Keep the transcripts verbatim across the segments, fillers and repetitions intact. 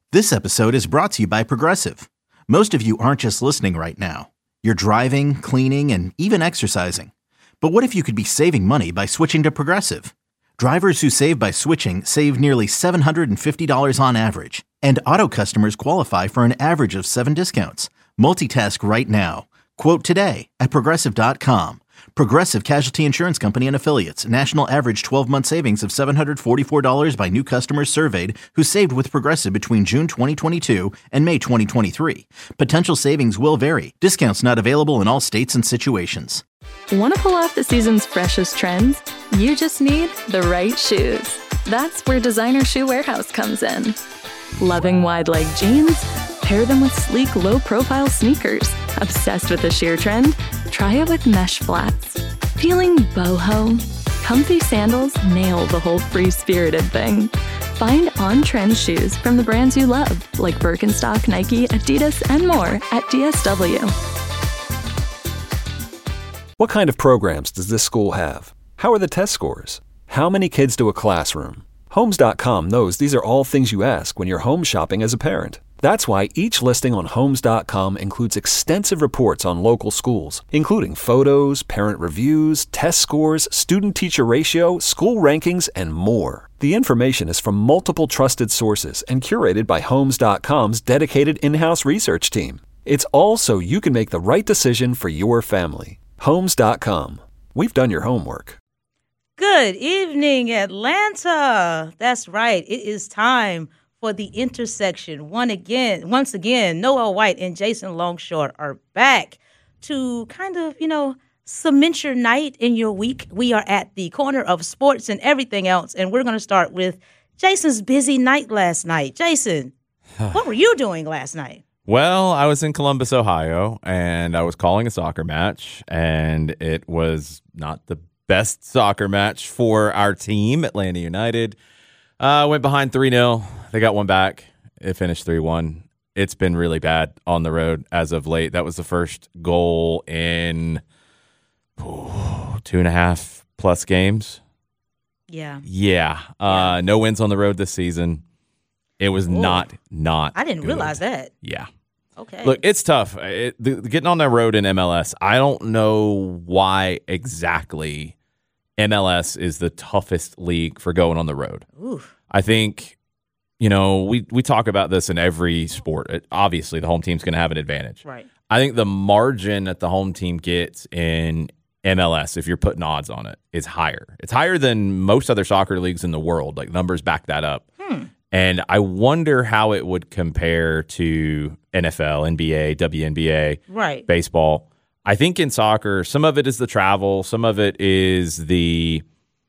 This episode is brought to you by Progressive. Most of you aren't just listening right now. You're driving, cleaning, and even exercising. But what if you could be saving money by switching to Progressive? Drivers who save by switching save nearly seven hundred fifty dollars on average. And auto customers qualify for an average of seven discounts. Multitask right now. Quote today at Progressive dot com. Progressive Casualty Insurance Company and Affiliates. National average twelve-month savings of seven hundred forty-four dollars by new customers surveyed who saved with Progressive between June twenty twenty-two and May twenty twenty-three. Potential savings will vary. Discounts not available in all states and situations. Want to pull off the season's freshest trends? You just need the right shoes. That's where Designer Shoe Warehouse comes in. Loving wide-leg jeans? Pair them with sleek, low-profile sneakers. Obsessed with the sheer trend? Try it with mesh flats. Feeling boho? Comfy sandals nail the whole free-spirited thing. Find on-trend shoes from the brands you love, like Birkenstock, Nike, Adidas, and more at D S W. What kind of programs does this school have? How are the test scores? How many kids do a classroom? Homes dot com knows these are all things you ask when you're home shopping as a parent. That's why each listing on Homes dot com includes extensive reports on local schools, including photos, parent reviews, test scores, student-teacher ratio, school rankings, and more. The information is from multiple trusted sources and curated by Homes dot com's dedicated in-house research team. It's all so you can make the right decision for your family. Homes dot com. We've done your homework. Good evening, Atlanta. That's right. It is time for The Intersection. One again, once again, Noel White and Jason Longshore are back to kind of, you know, cement your night in your week. We are at the corner of sports and everything else, and we're going to start with Jason's busy night last night. Jason, what were you doing last night? Well, I was in Columbus, Ohio, and I was calling a soccer match, and it was not the best soccer match for our team, Atlanta United. Uh, went behind three nil. They got one back. It finished three one. It's been really bad on the road as of late. That was the first goal in oh, two and a half plus games. Yeah. Yeah. Uh, yeah. No wins on the road this season. It was Ooh. not, not I didn't good. realize that. Yeah. Okay. Look, it's tough. It, the, getting on the road in M L S, I don't know why exactly M L S is the toughest league for going on the road. Oof. I think, you know, we, we talk about this in every sport. It, obviously, the home team's going to have an advantage. Right. I think the margin that the home team gets in M L S, if you're putting odds on it, is higher. It's higher than most other soccer leagues in the world. Like, numbers back that up. Hmm. And I wonder how it would compare to N F L, N B A, W N B A, right. baseball. I think in soccer, some of it is the travel. Some of it is the,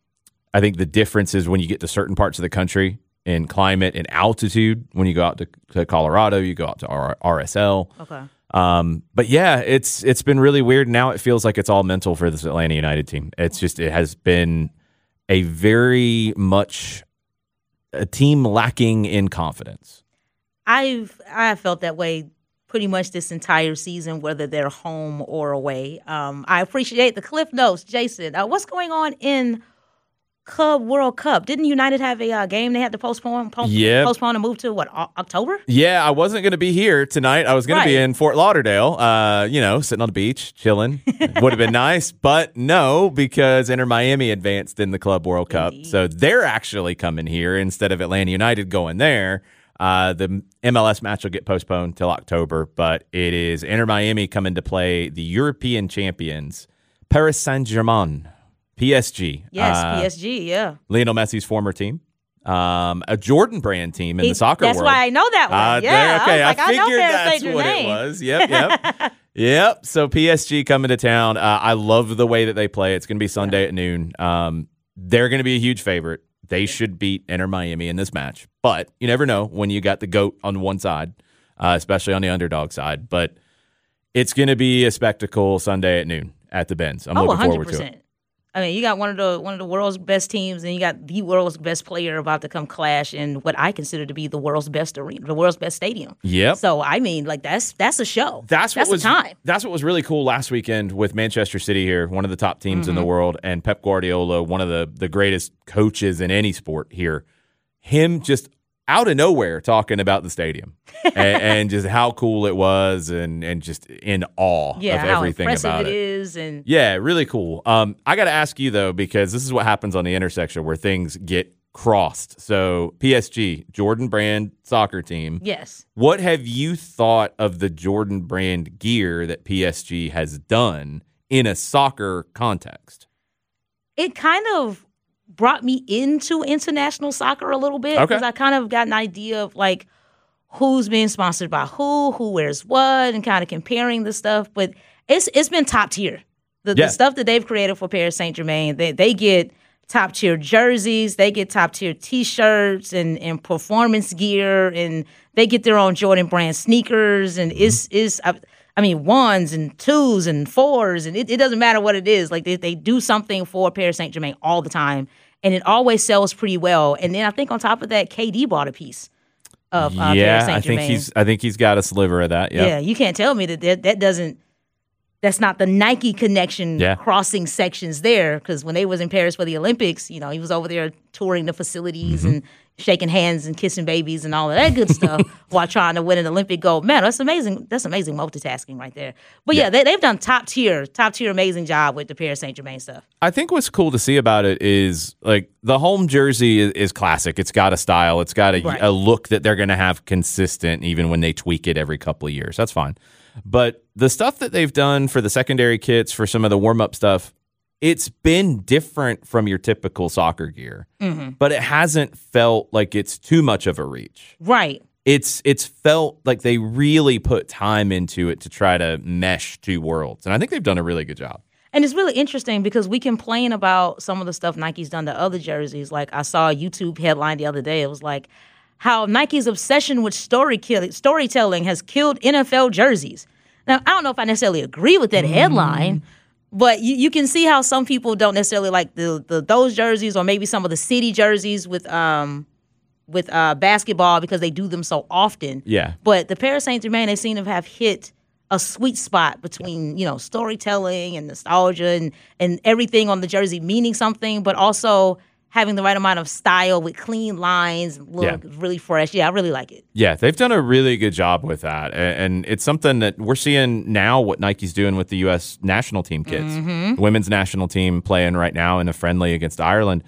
I think the difference is when you get to certain parts of the country in climate and altitude. When you go out to, to Colorado, you go out to R S L. Okay. Um, but yeah, it's it's been really weird. Now it feels like it's all mental for this Atlanta United team. It's just, it has been a very much a team lacking in confidence. I've I felt that way pretty much this entire season, whether they're home or away. Um, I appreciate the Cliff Notes, Jason. Uh, what's going on in Club World Cup? Didn't United have a uh, game they had to postpone? Po- yep. Postpone and move to what, o- October? Yeah, I wasn't going to be here tonight. I was going right. to be in Fort Lauderdale, uh, you know, sitting on the beach, chilling. Would have been nice, but no, because Inter Miami advanced in the Club World Cup. Indeed. So they're actually coming here instead of Atlanta United going there. Uh, the M L S match will get postponed till October, but it is Inter Miami coming to play the European champions, Paris Saint-Germain, P S G. Yes, uh, P S G, yeah. Lionel Messi's former team. Um, a Jordan brand team in he, the soccer that's world. That's why I know that one. Uh, yeah, there, okay, I, was like, I, I figured know Paris that's what Saint-Germain. it was. Yep, yep. Yep. So P S G coming to town. Uh, I love the way that they play. It's going to be Sunday yeah. at noon. Um, they're going to be a huge favorite. They should beat Inter Miami in this match. But you never know when you got the GOAT on one side, uh, especially on the underdog side. But it's going to be a spectacle Sunday at noon at the Benz. I'm oh, looking one hundred forward percent. to it. I mean, you got one of the one of the world's best teams, and you got the world's best player about to come clash in what I consider to be the world's best arena, the world's best stadium. Yep. So I mean, like that's that's a show. That's what that's was a time. That's what was really cool last weekend with Manchester City here, one of the top teams mm-hmm. in the world, and Pep Guardiola, one of the the greatest coaches in any sport here. Him just out of nowhere talking about the stadium and, and just how cool it was and, and just in awe yeah, of how everything impressive about it it. is. And Yeah, really cool. Um, I got to ask you, though, because this is what happens on the intersection where things get crossed. So P S G, Jordan Brand soccer team. yes. What have you thought of the Jordan Brand gear that P S G has done in a soccer context? It kind of brought me into international soccer a little bit Okay. because I kind of got an idea of like who's being sponsored by who, who wears what, and kind of comparing the stuff. But it's it's been top tier. The, Yeah. the stuff that they've created for Paris Saint-Germain, they they get top tier jerseys, they get top tier T-shirts and, and performance gear, and they get their own Jordan Brand sneakers, and Mm-hmm. it's it's I, I mean ones and twos and fours, and it, it doesn't matter what it is. Like they they do something for Paris Saint-Germain all the time, and it always sells pretty well. And then I think on top of that, K D bought a piece of uh, Paris yeah, I Saint-Germain. think he's I think he's got a sliver of that. Yeah. Yeah, you can't tell me that that, that doesn't. That's not the Nike connection Yeah. crossing sections there. Because when they was in Paris for the Olympics, you know, he was over there touring the facilities Mm-hmm. and shaking hands and kissing babies and all of that good stuff while trying to win an Olympic gold medal. That's amazing. That's amazing multitasking right there. But yeah, they, they've done top tier, top tier, amazing job with the Paris Saint-Germain stuff. I think what's cool to see about it is like the home jersey is, is classic. It's got a style. It's got a, Right. a look that they're going to have consistent even when they tweak it every couple of years. That's fine. But the stuff that they've done for the secondary kits, for some of the warm-up stuff, it's been different from your typical soccer gear. Mm-hmm. But it hasn't felt like it's too much of a reach. Right. It's it's felt like they really put time into it to try to mesh two worlds. And I think they've done a really good job. And it's really interesting because we complain about some of the stuff Nike's done to other jerseys. Like I saw a YouTube headline the other day. It was like how Nike's obsession with story kill- storytelling has killed N F L jerseys. Now, I don't know if I necessarily agree with that headline, but you, you can see how some people don't necessarily like the, the those jerseys or maybe some of the city jerseys with um with uh, basketball because they do them so often. Yeah. But the Paris Saint-Germain, they seem to have hit a sweet spot between, you know, storytelling and nostalgia and, and everything on the jersey meaning something, but also having the right amount of style with clean lines, look Yeah. really fresh. Yeah, I really like it. Yeah, they've done a really good job with that. A- And it's something that we're seeing now what Nike's doing with the U S national team kids. The women's national team playing right now in a friendly against Ireland.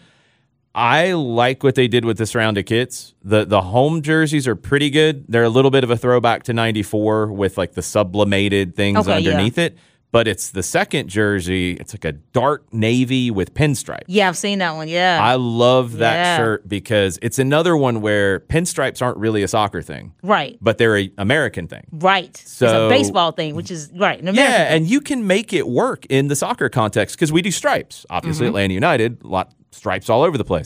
I like what they did with this round of kits. The the home jerseys are pretty good. They're a little bit of a throwback to ninety-four with like the sublimated things Okay, yeah. underneath it. But it's the second jersey. It's like a dark navy with pinstripes. Yeah, I've seen that one. Yeah. I love that Yeah. shirt because it's another one where pinstripes aren't really a soccer thing, right. but they're an American thing. Right. it's So- a baseball thing, which is right. An American Yeah, thing. and you can make it work in the soccer context because we do stripes. Obviously, Mm-hmm. Atlanta United, a lot stripes all over the place.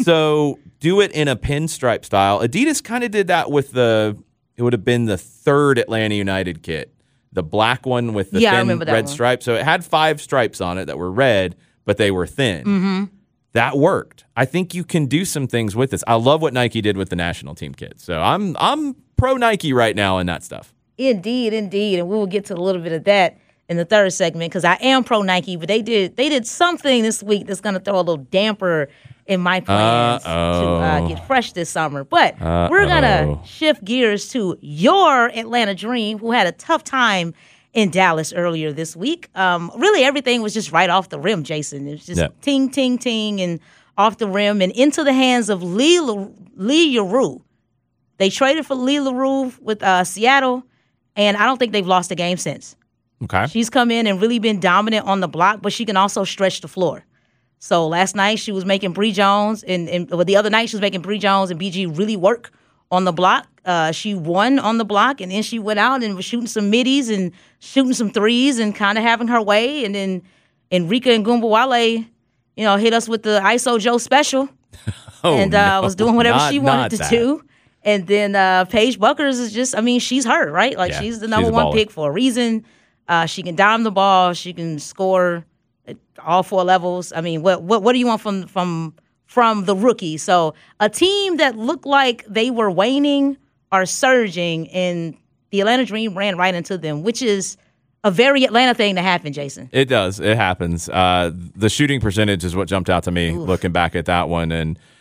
So do it in a pinstripe style. Adidas kind of did that with the, it would have been the third Atlanta United kit. The black one with the Yeah, I thin remember that red one. stripe. So it had five stripes on it that were red, but they were thin. Mm-hmm. That worked. I think you can do some things with this. I love what Nike did with the national team kit. So I'm I'm pro Nike right now in that stuff. Indeed, indeed, and we will get to a little bit of that in the third segment because I am pro Nike, but they did they did something this week that's going to throw a little damper in my plans Uh-oh. to uh, get fresh this summer. But we're going Uh-oh. to shift gears to your Atlanta Dream, who had a tough time in Dallas earlier this week. Um, really, everything was just right off the rim, Jason. It was just Yep. ting, ting, ting, and off the rim and into the hands of Lee, La- Lee Yarou. They traded for Lee LaRue with uh, Seattle, and I don't think they've lost a game since. Okay. She's come in and really been dominant on the block, but she can also stretch the floor. So last night she was making Bree Jones, and, and well, the other night she was making Bree Jones and B G really work on the block. Uh, she won on the block, and then she went out and was shooting some middies and shooting some threes and kind of having her way. And then Enrica and Gumbawale, you know, hit us with the I S O Joe special. Oh, and uh, no, was doing whatever not- she not wanted to that. do. And then uh, Paige Buckers is just, I mean, she's her, right? Like, Yeah, she's the she's number a one baller. pick for a reason. Uh, she can dime the ball. She can score at all four levels. I mean, what what what do you want from from from the rookie? So a team that looked like they were waning are surging, and the Atlanta Dream ran right into them, which is a very Atlanta thing to happen, Jason. It does. It happens. Uh, the shooting percentage is what jumped out to me looking back at that one. And,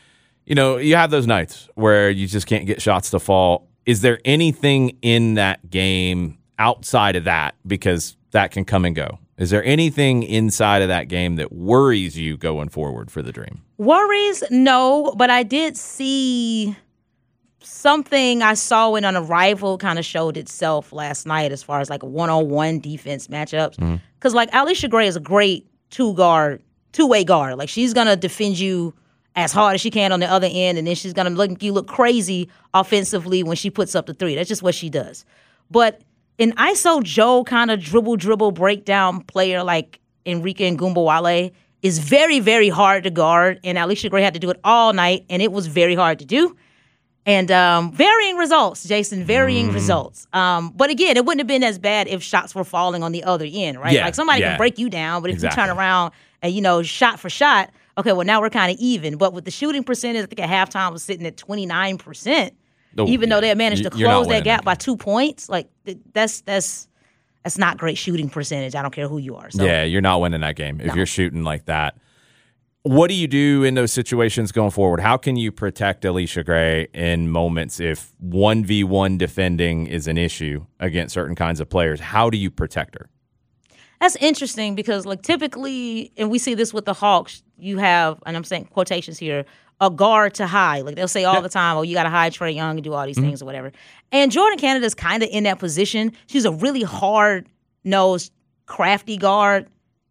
you know, you have those nights where you just can't get shots to fall. Is there anything in that game outside of that, because that can come and go? Is there anything inside of that game that worries you going forward for the Dream? Worries, no, but I did see something I saw when an arrival kind of showed itself last night as far as like one-on-one defense matchups. Because mm-hmm. like Allisha Gray is a great two-guard, two-way guard. Like she's going to defend you as hard as she can on the other end, and then she's going to make you look crazy offensively when she puts up the three. That's just what she does. But an I S O Joe kind of dribble, dribble, breakdown player like Enrique Ngumbawale is very, very hard to guard, and Allisha Gray had to do it all night, and it was very hard to do. And um, varying results, Jason, varying mm. results. Um, but again, it wouldn't have been as bad if shots were falling on the other end, right? Yeah, like somebody yeah. can break you down, but if exactly. you turn around and, you know, shot for shot, okay, well, now we're kind of even. But with the shooting percentage, I think at halftime was sitting at twenty-nine percent. Oh, even yeah. though they had managed to close that gap by two points, like that's that's that's not great shooting percentage. I don't care who you are. So. Yeah, you're not winning that game if no. you're shooting like that. What do you do in those situations going forward? How can you protect Allisha Gray in moments if one v one defending is an issue against certain kinds of players? How do you protect her? That's interesting because, like, typically, and we see this with the Hawks, you have, and I'm saying quotations here, a guard to hide. Like, they'll say all yeah. the time, oh, you got to hide Trae Young and do all these mm-hmm. things or whatever. And Jordan Canada's kind of in that position. She's a really hard-nosed, crafty guard.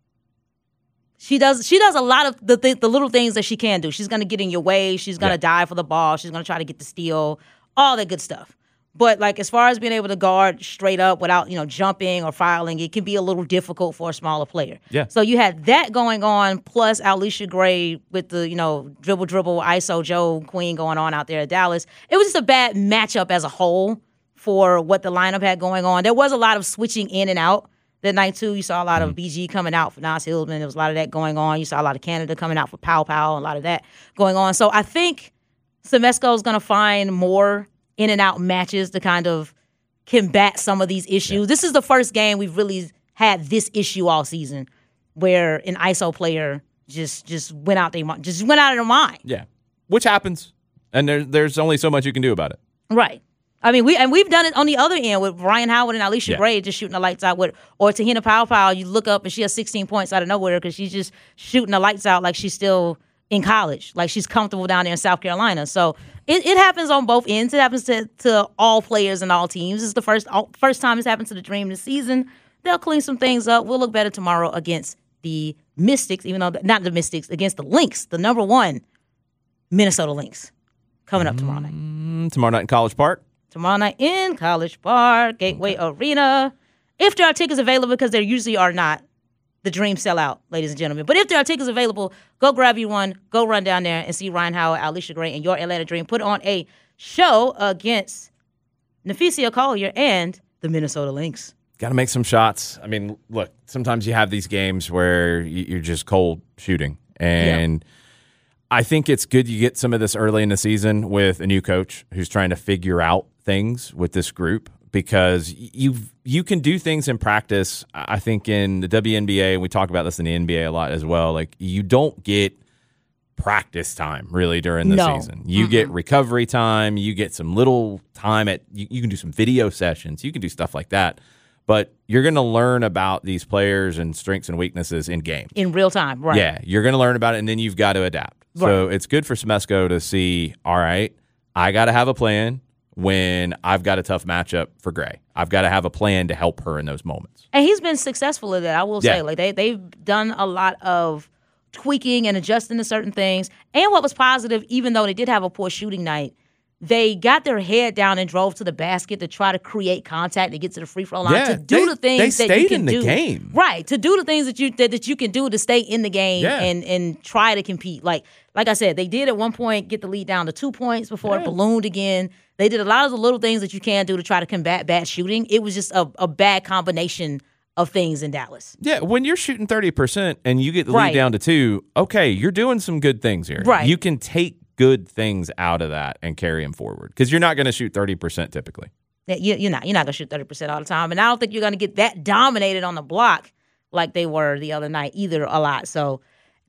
She does She does a lot of the th- the little things that she can do. She's going to get in your way. She's going to yeah. dive for the ball. She's going to try to get the steal, all that good stuff. But, like, as far as being able to guard straight up without, you know, jumping or fouling, it can be a little difficult for a smaller player. Yeah. So you had that going on, plus Allisha Gray with the, you know, dribble, dribble, I S O Joe Queen going on out there at Dallas. It was just a bad matchup as a whole for what the lineup had going on. There was a lot of switching in and out that night, too. You saw a lot mm-hmm. of B G coming out for Nas Hillman. There was a lot of that going on. You saw a lot of Canada coming out for Pow Pow, a lot of that going on. So I think Semesco is going to find more in and out matches to kind of combat some of these issues. Yeah. This is the first game we've really had this issue all season, where an I S O player just just went out they just went out of their mind. Yeah, which happens, and there, there's only so much you can do about it. Right. I mean, we and we've done it on the other end with Ryan Howard and Allisha yeah. Gray just shooting the lights out with, or Tahina Pow Pow. You look up and she has sixteen points out of nowhere because she's just shooting the lights out like she's still in college, like she's comfortable down there in South Carolina. So it, it happens on both ends. It happens to, to all players and all teams. It's the first all, first time it's happened to the Dream this season. They'll clean some things up. We'll look better tomorrow against the Mystics, even though not the Mystics, against the Lynx, the number one Minnesota Lynx, coming up tomorrow night. Mm, tomorrow night in College Park. Tomorrow night in College Park, Gateway okay. Arena. If there are tickets available, because there usually are not, the Dream sell out, ladies and gentlemen. But if there are tickets available, go grab you one. Go run down there and see Ryan Howard, Allisha Gray, and your Atlanta Dream put on a show against Napheesa Collier and the Minnesota Lynx. Got to make some shots. I mean, look, sometimes you have these games where you're just cold shooting. And yeah. I think it's good you get some of this early in the season with a new coach who's trying to figure out things with this group, because you you can do things in practice. I think in the W N B A, and we talk about this in the N B A a lot as well, like you don't get practice time really during the no. season. You mm-hmm. get recovery time. You get some little time at, you, you can do some video sessions. You can do stuff like that. But you're going to learn about these players and strengths and weaknesses in games. In real time, right. Yeah, you're going to learn about it, and then you've got to adapt. Right. So it's good for Semesco to see, all right, I got to have a plan when I've got a tough matchup for Gray. I've got to have a plan to help her in those moments. And he's been successful at that, I will yeah. say. Like they, they've done a lot of tweaking and adjusting to certain things. And what was positive, even though they did have a poor shooting night, they got their head down and drove to the basket to try to create contact to get to the free throw line, yeah, to do they, the things they that you stayed can in the do. Game. Right, to do the things that you that, that you can do to stay in the game yeah. and and try to compete. Like like I said, they did at one point get the lead down to two points before yeah. it ballooned again. They did a lot of the little things that you can do to try to combat bad shooting. It was just a, a bad combination of things in Dallas. Yeah, when you're shooting thirty percent and you get the right. lead down to two, okay, you're doing some good things here. Right. You can take good things out of that and carry them forward, because you're not going to shoot thirty percent typically. Yeah, you're not. You're not going to shoot thirty percent all the time. And I don't think you're going to get that dominated on the block like they were the other night either a lot. So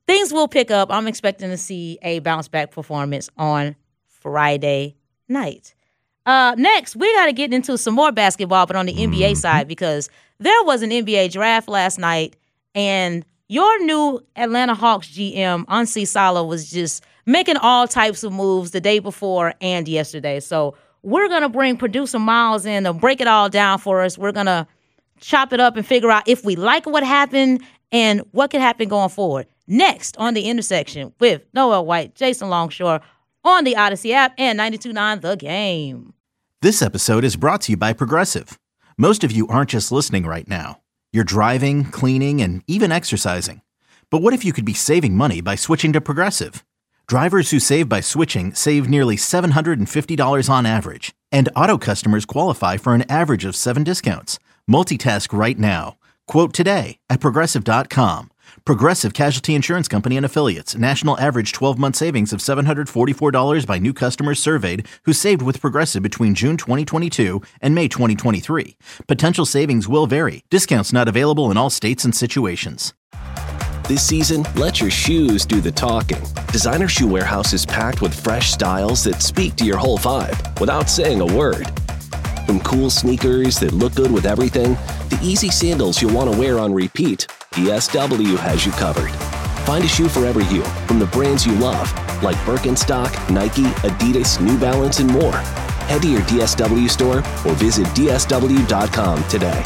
things will pick up. I'm expecting to see a bounce back performance on Friday night. Uh, next, we got to get into some more basketball, but on the mm-hmm. N B A side, because there was an N B A draft last night, and your new Atlanta Hawks G M, Ansi Sala, was just making all types of moves the day before and yesterday. So we're going to bring producer Miles in to break it all down for us. We're going to chop it up and figure out if we like what happened and what could happen going forward. Next on The Intersection with Noel White, Jason Longshore on the Odyssey app and ninety-two point nine The Game. This episode is brought to you by Progressive. Most of you aren't just listening right now. You're driving, cleaning, and even exercising. But what if you could be saving money by switching to Progressive? Drivers who save by switching save nearly seven hundred fifty dollars on average. And auto customers qualify for an average of seven discounts. Multitask right now. Quote today at Progressive dot com. Progressive Casualty Insurance Company and Affiliates. National average twelve-month savings of seven hundred forty-four dollars by new customers surveyed who saved with Progressive between June twenty twenty-two and May twenty twenty-three. Potential savings will vary. Discounts not available in all states and situations. This season, let your shoes do the talking. Designer Shoe Warehouse is packed with fresh styles that speak to your whole vibe without saying a word. From cool sneakers that look good with everything, to easy sandals you'll want to wear on repeat, D S W has you covered. Find a shoe for every you, from the brands you love, like Birkenstock, Nike, Adidas, New Balance, and more. Head to your D S W store or visit D S W dot com today.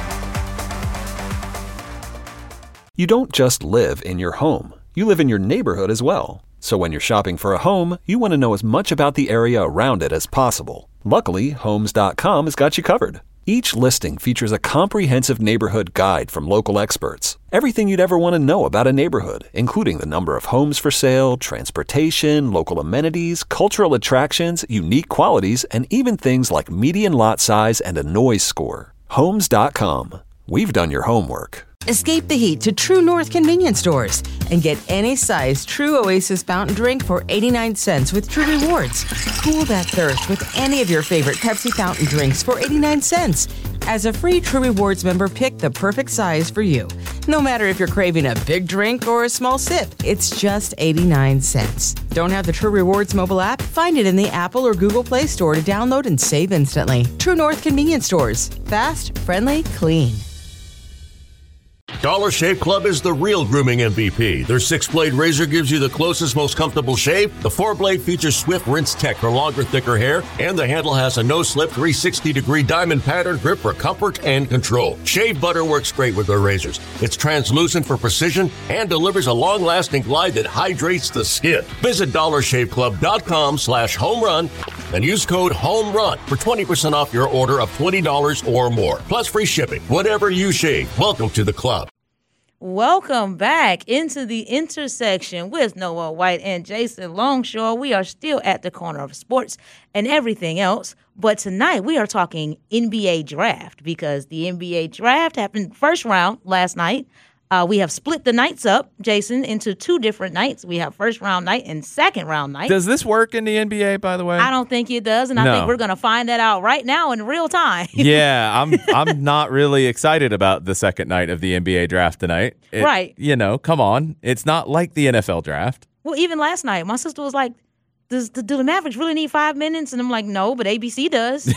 You don't just live in your home. You live in your neighborhood as well. So when you're shopping for a home, you want to know as much about the area around it as possible. Luckily, Homes dot com has got you covered. Each listing features a comprehensive neighborhood guide from local experts. Everything you'd ever want to know about a neighborhood, including the number of homes for sale, transportation, local amenities, cultural attractions, unique qualities, and even things like median lot size and a noise score. Homes dot com. We've done your homework. Escape the heat to True North convenience stores and get any size True Oasis fountain drink for eighty-nine cents with True Rewards. Cool that thirst with any of your favorite Pepsi fountain drinks for eighty-nine cents. As a free True Rewards member, pick the perfect size for you. No matter if you're craving a big drink or a small sip, it's just eighty-nine cents. Don't have the True Rewards mobile app? Find it in the Apple or Google Play Store to download and save instantly. True North convenience stores. Fast, friendly, clean. Dollar Shave Club is the real grooming M V P. Their six-blade razor gives you the closest, most comfortable shave. The four-blade features Swift Rinse Tech for longer, thicker hair. And the handle has a no-slip three hundred sixty degree diamond pattern grip for comfort and control. Shave butter works great with their razors. It's translucent for precision and delivers a long-lasting glide that hydrates the skin. Visit dollar shave club dot com slash home run and use code HOMERUN for twenty percent off your order of twenty dollars or more. Plus free shipping. Whatever you shave, welcome to the club. Welcome back into the intersection with Noah White and Jason Longshore. We are still at the corner of sports and everything else. But tonight we are talking N B A draft because the N B A draft happened first round last night. Uh, we have split the nights up, Jason, into two different nights. We have first round night and second round night. Does this work in the N B A, by the way? I don't think it does, and no. I think we're going to find that out right now in real time. yeah, I'm I'm not really excited about the second night of the N B A draft tonight. It, right. You know, come on. It's not like the N F L draft. Well, even last night, my sister was like, Does the, do the Mavericks really need five minutes? And I'm like, no, but A B C does.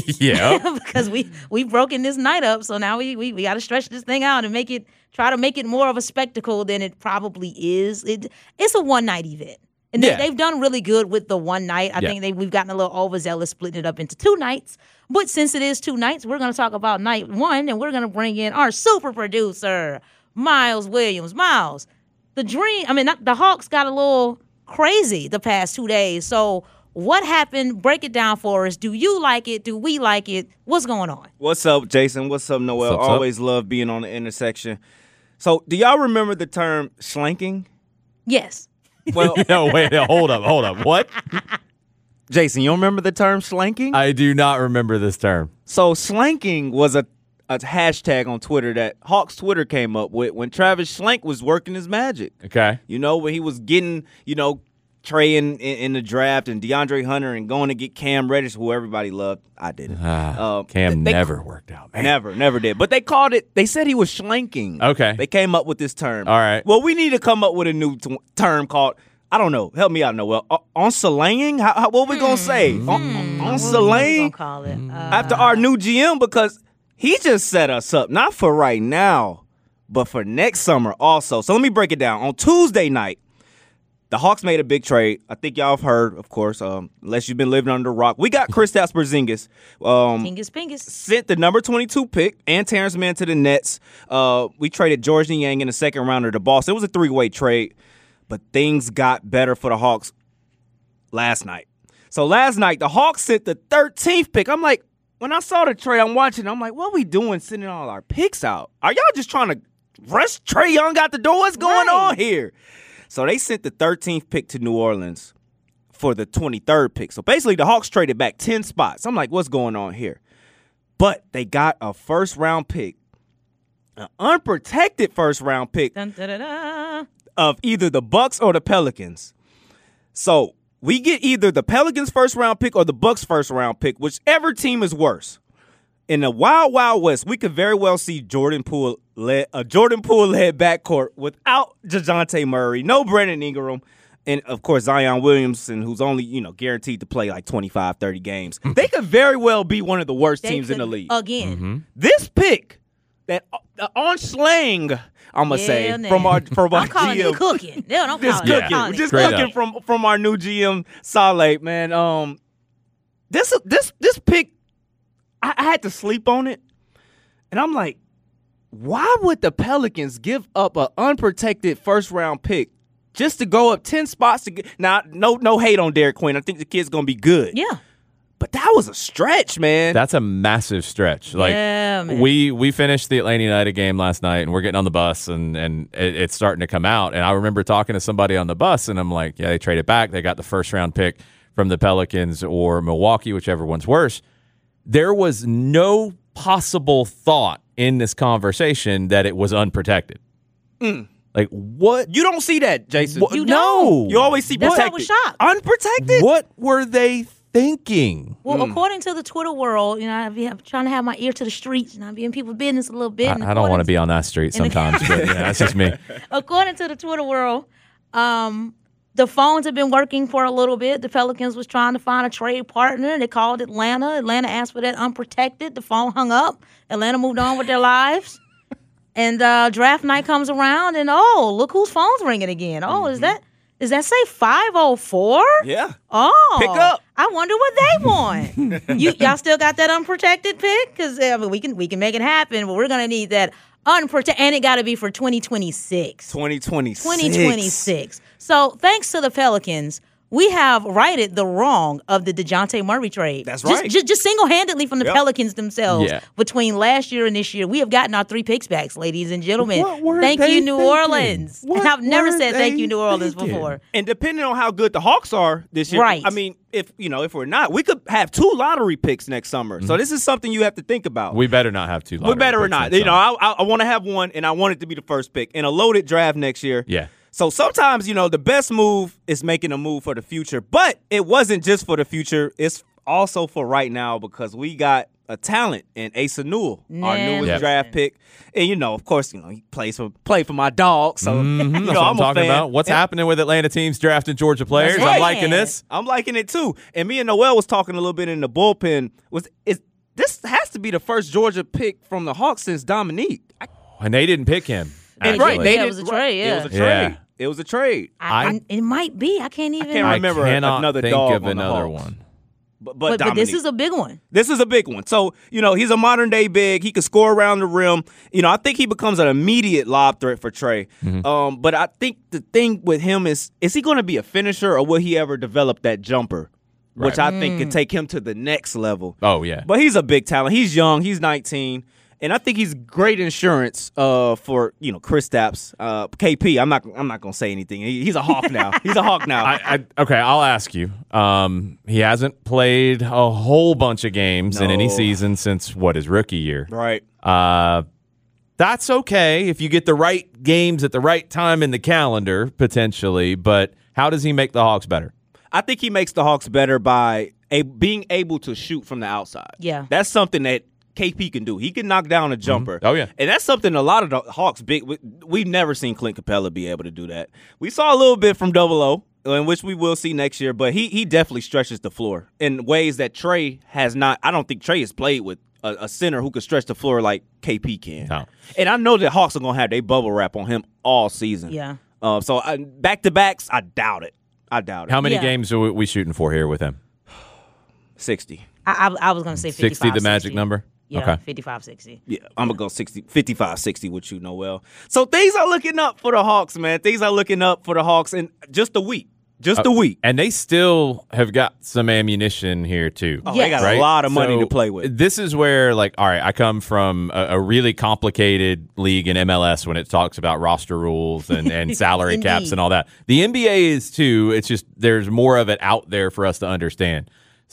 yeah. Because we, we've broken this night up, so now we, we, we got to stretch this thing out and make it, try to make it more of a spectacle than it probably is. It It's a one-night event. And yeah. they, they've done really good with the one night. I yeah. think they we've gotten a little overzealous splitting it up into two nights. But since it is two nights, we're going to talk about night one, and we're going to bring in our super producer, Miles Williams. Miles, the dream, I mean, not, the Hawks got a little crazy the past two days. So what happened? Break it down for us. Do you like it? Do we like it? What's going on? What's up, Jason? What's up, Noel? What's up, Always love being on the intersection. So do y'all remember the term slanking? Yes. Well, no, wait, hold up, hold up. What? Jason, you don't remember the term slanking? I do not remember this term. So slanking was a, a hashtag on Twitter that Hawks Twitter came up with when Travis Schlenk was working his magic. Okay. You know, when he was getting, you know, Trey in, in, in the draft and DeAndre Hunter and going to get Cam Reddish, who everybody loved. I didn't. Ah, uh, Cam they, never worked out, man. Never, never did. But they called it, they said he was schlanking. Okay. They came up with this term. All right. Well, we need to come up with a new t- term called, I don't know, help me out, Noel. Uh, on Salang? How, how, what we going to say? Hmm. On, on What we Salang? gonna call it? Uh, After our new G M, because he just set us up, not for right now, but for next summer also. So let me break it down. On Tuesday night, the Hawks made a big trade. I think y'all have heard, of course, um, unless you've been living under a rock. We got Kristaps Porzingis. Um, Pingus, pingus. sent the number twenty-two pick and Terrence Mann to the Nets. Uh, we traded George Niang in the second rounder to Boston. It was a three-way trade, but things got better for the Hawks last night. So last night, the Hawks sent the thirteenth pick. I'm like, when I saw the trade, I'm watching, I'm like, what are we doing sending all our picks out? Are y'all just trying to rush Trae Young out the door? What's going Right. on here? So they sent the thirteenth pick to New Orleans for the twenty-third pick. So basically, the Hawks traded back ten spots. I'm like, what's going on here? But they got a first-round pick, an unprotected first-round pick Dun, da, da, da. of either the Bucks or the Pelicans. So we get either the Pelicans' first-round pick or the Bucks' first-round pick, whichever team is worse. In the Wild Wild West, we could very well see Jordan Poole led a Jordan Poole led backcourt without DeJounte Murray, no Brandon Ingram, and of course Zion Williamson, who's only you know guaranteed to play like twenty-five, thirty games. They could very well be one of the worst They teams in the could- league. Again. This pick, that uh, on slang, I'm gonna Yeah, say nah. from our from our I'm calling G M. it cooking. No, don't Just call it cooking, calling it just Straight cooking up. from from our new G M Saleh, man. Um, this this this pick, I, I had to sleep on it, and I'm like, why would the Pelicans give up an unprotected first round pick just to go up ten spots to get? Now, no no hate on Derek Queen. I think the kid's gonna be good. Yeah. But that was a stretch, man. That's a massive stretch. Like Yeah, man. we we finished the Atlanta United game last night, and we're getting on the bus, and and it, it's starting to come out. And I remember talking to somebody on the bus, and I'm like, yeah, they traded back. They got the first round pick from the Pelicans or Milwaukee, whichever one's worse. There was no possible thought in this conversation that it was unprotected. Mm. Like what? You don't see that, Jason. What- You no, don't. You always see That's why I protected. was shocked. Unprotected? What were they thinking? Well, according to the Twitter world, you know, I've been trying to have my ear to the streets and I be in people's business a little bit. and I, I don't want to according be on that street in the- sometimes, but yeah, that's just me. According to the Twitter world, um, the phones have been working for a little bit. The Pelicans was trying to find a trade partner. They called Atlanta. Atlanta asked for that unprotected. The phone hung up. Atlanta moved on with their lives. And uh, draft night comes around, and oh, look whose phone's ringing again. Oh, is that does that say five oh four? Yeah. Oh, Pick up. I wonder what they want. you y'all still got that unprotected pick? Because I mean, we can we can make it happen, but we're gonna need that unprotected, and it got to be for twenty twenty-six. twenty twenty-six. twenty twenty-six. So thanks to the Pelicans, we have righted the wrong of the DeJounte Murray trade. That's Just- right. Just, just single-handedly from the Yep. Pelicans themselves. Yeah. Between last year and this year, we have gotten our three picks back, ladies and gentlemen. What were Thank they you, New thinking? Orleans. What and I've never were said thank they you, New Orleans, thinking? before. And depending on how good the Hawks are this year, Right. I mean, if you know, if we're not, we could have two lottery picks next summer. So this is something you have to think about. We better not have two. we lottery better or picks not. next You know, summer. I, I, I want to have one, and I want it to be the first pick in a loaded draft next year. Yeah. So sometimes, you know, the best move is making a move for the future, but it wasn't just for the future. It's also for right now because we got a talent in Asa Newell, our Man. newest Yep. draft pick. And, you know, of course, you know, he plays for play for my dog. So, Mhm, you that's know, what I'm I'm talking a fan. about. What's And- happening with Atlanta teams drafting Georgia players? That's I'm right. liking this. I'm liking it too. And me and Noel was talking a little bit in the bullpen. Was is this has to be the first Georgia pick from the Hawks since Dominique? I, And they didn't pick him. and actually. right, they Yeah, it did- was a trade, It was a yeah. trade. Yeah. It was a trade. I, I- I- it might be. I can't even. can't I remember cannot another think dog of on the another Hawks. one. But, but, but, but Dominique. this is a big one. This is a big one. So, you know, he's a modern day big. He can score around the rim. You know, I think he becomes an immediate lob threat for Trae. Mm-hmm. Um, but I think the thing with him is, is he going to be a finisher or will he ever develop that jumper, which Right. I think could take him to the next level. Oh, yeah. But he's a big talent. He's young. He's nineteen. And I think he's great insurance uh, for, you know, Kristaps. Uh, K P, I'm not I'm not going to say anything. He, he's a Hawk now. He's a Hawk now. I, I, okay, I'll ask you. Um, he hasn't played a whole bunch of games in any No. season since, what, his rookie year. right. Uh, that's okay if you get the right games at the right time in the calendar, potentially, but How does he make the Hawks better? I think he makes the Hawks better by a, being able to shoot from the outside. Yeah. That's something that K P can do. He can knock down a jumper. Mm-hmm. Oh, yeah. And that's something a lot of the Hawks big we, we've never seen Clint Capella be able to do that. We saw a little bit from Double O, in which we will see next year, but he he definitely stretches the floor in ways that Trey has not. I don't think Trey has played with a, a center who could stretch the floor like K P can. No. And I know that Hawks are going to have their bubble wrap on him all season. Yeah. Uh, so I, back-to-backs, I doubt it. I doubt it. How many Yeah. games are we- we shooting for here with him? sixty. I, I, I was going to say fifty-five, sixty, the magic sixty. number? Yeah, Okay. fifty-five, sixty. Yeah, I'm going to go sixty, fifty-five, sixty with you, Noel. So things are looking up for the Hawks, man. Things are looking up for the Hawks in just a week. Just a week. And they still have got some ammunition here, too. Oh, Yes. they got Right? a lot of money So to play with. This is where, like, all right, I come from a, a really complicated league in M L S when it talks about roster rules and, and salary caps Indeed. and all that. The N B A is too. It's just there's more of it out there for us to understand.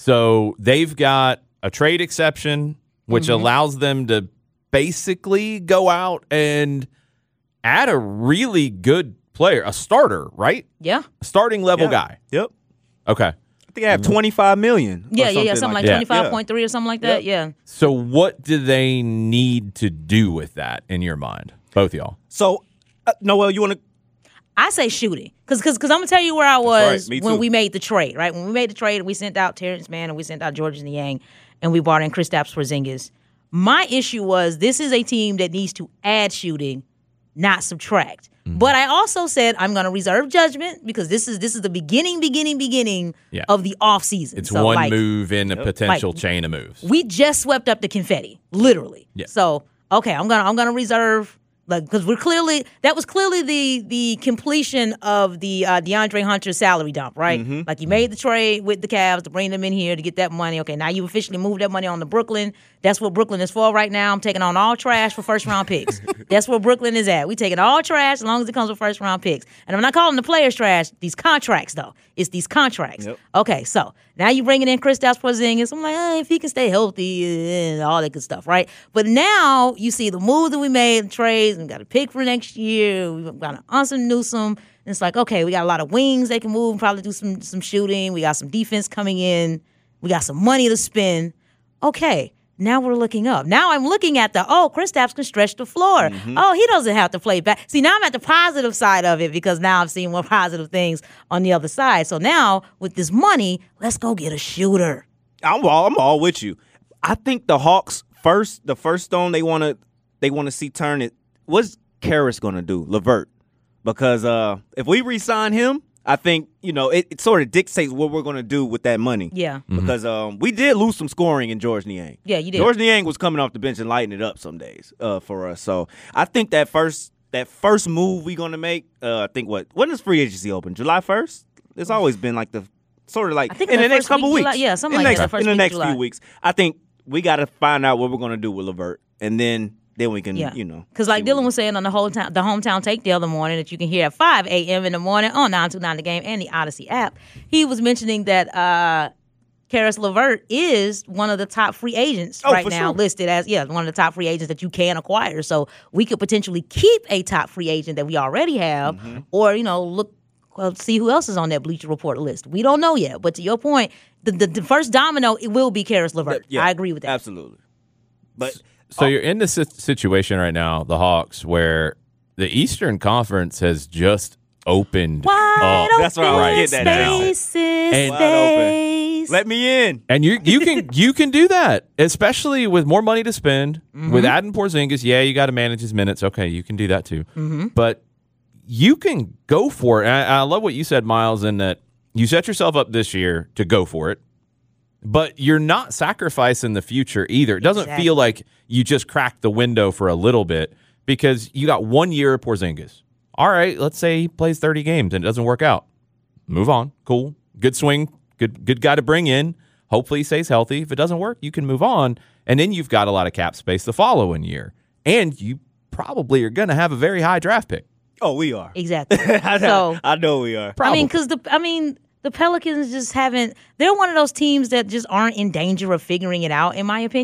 So they've got a trade exception, which Mm-hmm. allows them to basically go out and add a really good player, a starter, right? Yeah. A starting level Yeah. guy. Yep. Okay. I think I have twenty-five million dollars. Yeah, yeah, yeah. Something like that. twenty-five point three or something like that. Yep. Yeah. So what do they need to do with that in your mind? Both of y'all. So, uh, Noel, you want to? I say shooting. Because cause, cause I'm going to tell you where I was right. Me when too. we made the trade, right? When we made the trade, we sent out Terrence Mann and we sent out Georges Niang and we brought in Kristaps Porzingis. My issue was this is a team that needs to add shooting, not subtract. Mm-hmm. But I also said I'm going to reserve judgment because this is this is the beginning, beginning, beginning Yeah. of the offseason. It's So, one like, move in a potential Like, chain of moves. we just swept up the confetti, literally. Yeah. So okay, I'm gonna I'm gonna reserve like because we're clearly that was clearly the the completion of the uh, DeAndre Hunter salary dump, right? Mm-hmm. Like you made the trade with the Cavs to bring them in here to get that money. Okay, now you officially moved that money on to Brooklyn. That's what Brooklyn is for right now. I'm taking on all trash for first round picks. That's where Brooklyn is at. We taking all trash as long as it comes with first round picks. And I'm not calling the players trash. These contracts though, it's these contracts. Yep. Okay, so now you bringing in Kristaps Porzingis. I'm like, eh, if he can stay healthy and all that good stuff, right? But now you see the move that we made, trades, and we got a pick for next year. We got an Anson Newsome. And it's like, okay, we got a lot of wings they can move, probably do some some shooting. We got some defense coming in. We got some money to spend. Okay, now we're looking up. Now I'm looking at the, oh, Kristaps can stretch the floor. Oh, he doesn't have to play back. See, now I'm at the positive side of it because now I'm seeing more positive things on the other side. So now with this money, let's go get a shooter. I'm all, I'm all with you. I think the Hawks first, the first stone they want to they want to see turn it. What's Karras going to do, LeVert? Because uh, if we re-sign him, I think you know it, it sort of dictates what we're going to do with that money. Yeah. Because um, we did lose some scoring in Georges Niang. Yeah, you did. Georges Niang was coming off the bench and lighting it up some days uh, for us. So I think that first that first move we're going to make. Uh, I think what when does free agency open? July first. It's always been like the sort of like I think in the the next first couple week of weeks. July. Yeah, something in like next, that, the first in the week of next July. few weeks. I think we got to find out what we're going to do with LeVert, and then then we can Yeah. you know Because like see what Dylan we- was saying on the whole time, the hometown take the other morning that you can hear at five a.m. in the morning on nine two nine The Game and the Odyssey app, he was mentioning that uh, Karis LeVert is one of the top free agents Oh, right for now, sure. listed as yeah one of the top free agents that you can acquire. So we could potentially keep a top free agent that we already have, Mm-hmm. or you know look. Well, see who else is on that Bleacher Report list. We don't know yet, but to your point, the the, the first domino it will be Karis LeVert. Yeah, I agree with that. Absolutely. But So you're in this si- situation right now, the Hawks, where the Eastern Conference has just opened Wide up. That's where I was open getting at now. spaces, And- Wide open. space. let me in. And you you can you can do that, especially with more money to spend. With adding Porzingis, yeah, you got to manage his minutes. Okay, you can do that too. But you can go for it. And I, I love what you said, Miles, in that you set yourself up this year to go for it, but you're not sacrificing the future either. It doesn't Exactly. feel like you just cracked the window for a little bit because you got one year of Porzingis. All right, let's say he plays thirty games and it doesn't work out. Move on. Cool. Good swing. Good good guy to bring in. Hopefully he stays healthy. If it doesn't work, you can move on. And then you've got a lot of cap space the following year. And you probably are going to have a very high draft pick. Oh, we are. Exactly. I know, So I know we are. I mean, because the I mean the Pelicans just haven't. They're one of those teams that just aren't in danger of figuring it out, in my opinion.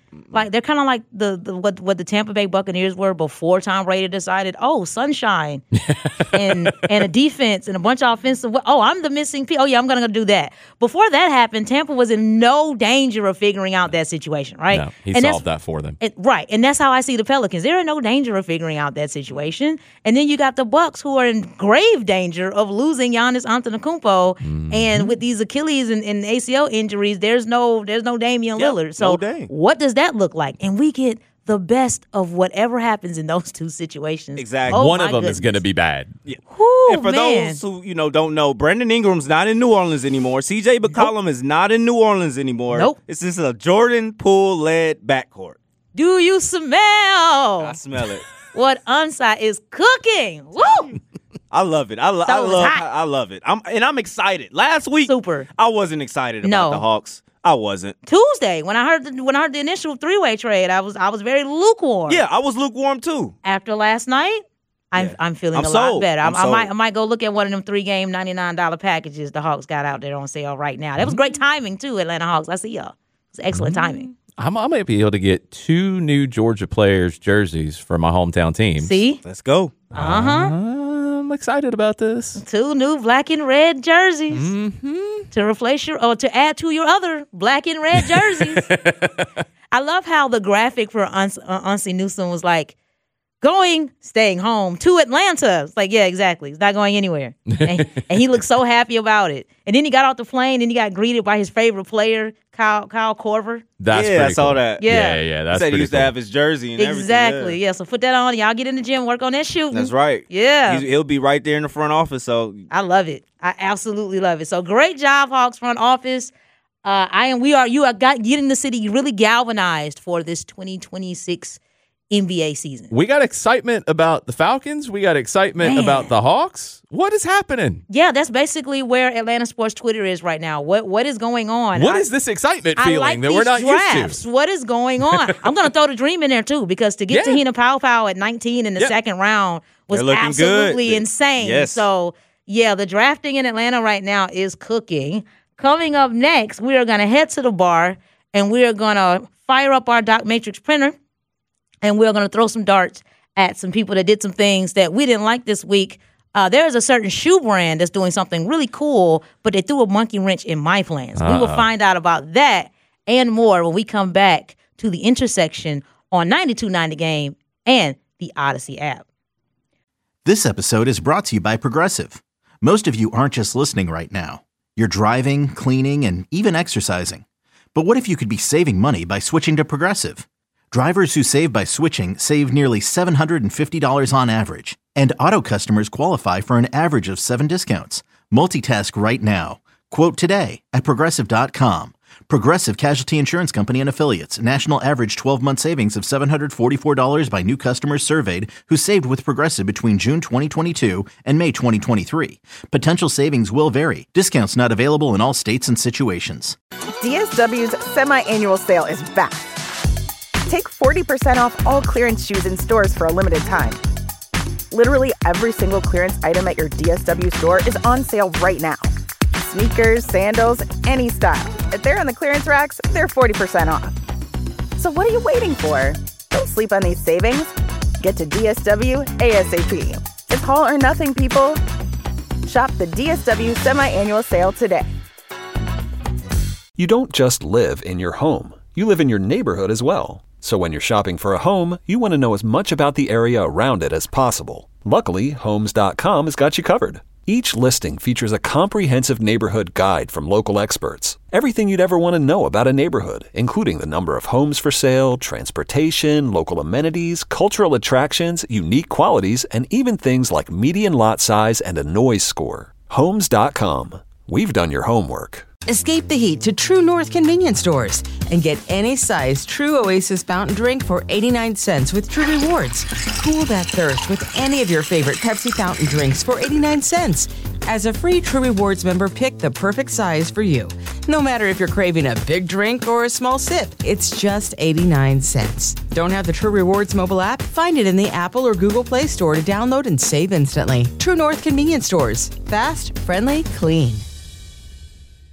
Like they're kind of like the, the what what the Tampa Bay Buccaneers were before Tom Brady decided, oh, sunshine and and a defense and a bunch of offensive. Oh, I'm the missing piece. Oh yeah, I'm gonna go do that. Before that happened, Tampa was in no danger of figuring out that situation, right? No, he and solved that for them. And, right, and that's how I see the Pelicans. They're in no danger of figuring out that situation. And then you got the Bucks, who are in grave danger of losing Giannis Antetokounmpo. Mm-hmm. And with these Achilles and, and A C L injuries, there's no there's no Damian Yep, Lillard. So no what does that look like? And we get the best of whatever happens in those two situations. Exactly. Oh, One my of them goodness. is going to be bad. Yeah. Whew, and for man. those who you know don't know, Brandon Ingram's not in New Orleans anymore. C J McCollum nope. is not in New Orleans anymore. Nope. It's just a Jordan Poole-led backcourt. Do you smell? I smell it. What Unsight is cooking. Woo! I love it. I, lo- So I love. hot. I love it. I'm and I'm excited. Last week, Super. I wasn't excited about No. the Hawks. I wasn't. Tuesday, when I heard the, when I heard the initial three-way trade, I was I was very lukewarm. Yeah, I was lukewarm too. After last night, I'm Yeah. I'm feeling I'm a lot sold. better. I'm I, I might sold. I might go look at one of them three-game ninety-nine dollars packages the Hawks got out there on sale right now. That was great timing too, Atlanta Hawks. I see y'all. It was excellent timing. I'm, I might be able to get two new Georgia players' jerseys for my hometown team. See? Let's go. Uh huh. I'm excited about this. Two new black and red jerseys Mm-hmm. to replace your or to add to your other black and red jerseys. I love how the graphic for Uns- uh, Unsi Newsom was like, going, staying home to Atlanta. It's like, yeah, exactly. He's not going anywhere. And, and he looked so happy about it. And then he got off the plane and he got greeted by his favorite player, Kyle Kyle Korver. That's yeah, pretty I saw cool. that. Yeah. yeah, yeah. He That's said he pretty used cool. to have his jersey and everything. Exactly. Yeah. Yeah. So put that on. Y'all get in the gym, work on that shooting. That's right. Yeah. He's, he'll be right there in the front office. So I love it. I absolutely love it. So great job, Hawks front office. Uh, I am. We are. You are got, getting the city really galvanized for this twenty twenty-six N B A season. We got excitement about the Falcons. We got excitement Man. about the Hawks. What is happening? Yeah, that's basically where Atlanta sports Twitter is right now. What What is going on? What I, is this excitement I feeling like that these we're not drafts. used to? What is going on? I'm going to throw the dream in there too, because to get Yeah. Tahina Pow Pow at nineteen in the Yeah. second round was They're looking absolutely good. insane. Yes. So yeah, the drafting in Atlanta right now is cooking. Coming up next, we are going to head to the bar and we are going to fire up our Doc Matrix printer and we're going to throw some darts at some people that did some things that we didn't like this week. Uh, there is a certain shoe brand that's doing something really cool, but they threw a monkey wrench in my plans. Uh-oh. We will find out about that and more when we come back to the intersection on ninety-two point nine The Game and the Odyssey app. This episode is brought to you by Progressive. Most of you aren't just listening right now. You're driving, cleaning, and even exercising. But what if you could be saving money by switching to Progressive? Drivers who save by switching save nearly seven hundred fifty dollars on average. And auto customers qualify for an average of seven discounts. Multitask right now. Quote today at Progressive dot com. Progressive Casualty Insurance Company and Affiliates. National average twelve-month savings of seven hundred forty-four dollars by new customers surveyed who saved with Progressive between June twenty twenty-two and May twenty twenty-three. Potential savings will vary. Discounts not available in all states and situations. D S W's semi-annual sale is back. Take forty percent off all clearance shoes in stores for a limited time. Literally every single clearance item at your D S W store is on sale right now. Sneakers, sandals, any style. If they're on the clearance racks, they're forty percent off. So what are you waiting for? Don't sleep on these savings. Get to D S W ASAP. It's all or nothing, people. Shop the D S W semi-annual sale today. You don't just live in your home. You live in your neighborhood as well. So when you're shopping for a home, you want to know as much about the area around it as possible. Luckily, Homes dot com has got you covered. Each listing features a comprehensive neighborhood guide from local experts. Everything you'd ever want to know about a neighborhood, including the number of homes for sale, transportation, local amenities, cultural attractions, unique qualities, and even things like median lot size and a noise score. Homes dot com. We've done your homework. Escape the heat to True North convenience stores and get any size True Oasis fountain drink for eighty-nine cents with True Rewards. Cool that thirst with any of your favorite Pepsi fountain drinks for eighty-nine cents. As a free True Rewards member, pick the perfect size for you. No matter if you're craving a big drink or a small sip, it's just eighty-nine cents. Don't have the True Rewards mobile app? Find it in the Apple or Google Play Store to download and save instantly. True North convenience stores. Fast, friendly, clean.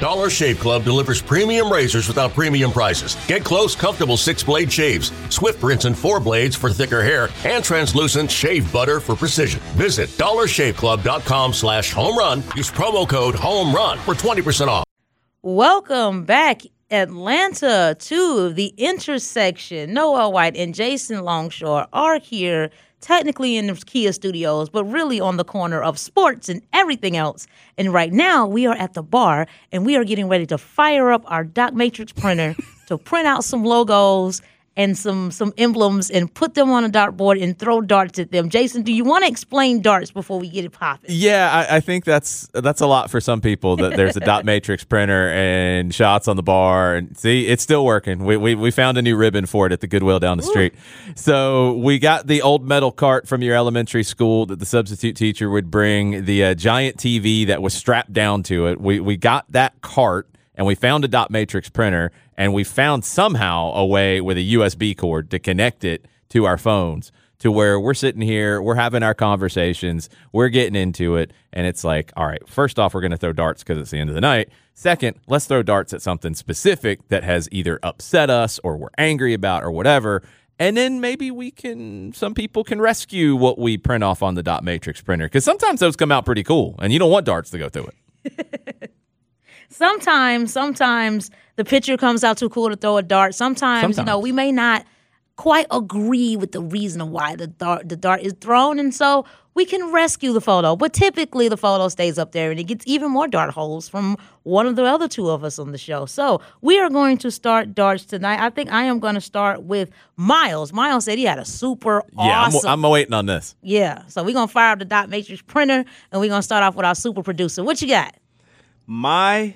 Dollar Shave Club delivers premium razors without premium prices. Get close, comfortable six-blade shaves, Swift rinse and four blades for thicker hair, and translucent shave butter for precision. Visit dollar shave club dot com slash home run. Use promo code HOMERUN for twenty percent off. Welcome back, Atlanta, to the intersection. Noah White and Jason Longshore are here, technically in the Kia studios, but really on the corner of sports and everything else. And right now, we are at the bar, and we are getting ready to fire up our Dot Matrix printer to print out some logos and some some emblems and put them on a dartboard and throw darts at them. Jason, do you want to explain darts before we get it popping? Yeah, I, I think that's that's a lot for some people, that there's a Dot Matrix printer and shots on the bar. And see, it's still working. We, we we found a new ribbon for it at the Goodwill down the street. Ooh. So we got the old metal cart from your elementary school that the substitute teacher would bring, the uh, giant T V that was strapped down to it. We we got that cart, and we found a Dot Matrix printer, and we found somehow a way with a U S B cord to connect it to our phones, to where we're sitting here, we're having our conversations, we're getting into it, and it's like, all right, first off, we're going to throw darts because it's the end of the night. Second, let's throw darts at something specific that has either upset us or we're angry about or whatever, and then maybe we can, some people can rescue what we print off on the Dot Matrix printer, because sometimes those come out pretty cool, and you don't want darts to go through it. Sometimes, sometimes the picture comes out too cool to throw a dart. Sometimes, Sometimes, you know, we may not quite agree with the reason why the dart, the dart is thrown, and so we can rescue the photo. But typically the photo stays up there, and it gets even more dart holes from one of the other two of us on the show. So we are going to start darts tonight. I think I am going to start with Miles. Miles said he had a super yeah, awesome. Yeah, I'm, I'm waiting on this. Yeah, so we're going to fire up the Dot Matrix printer, and we're going to start off with our super producer. What you got? My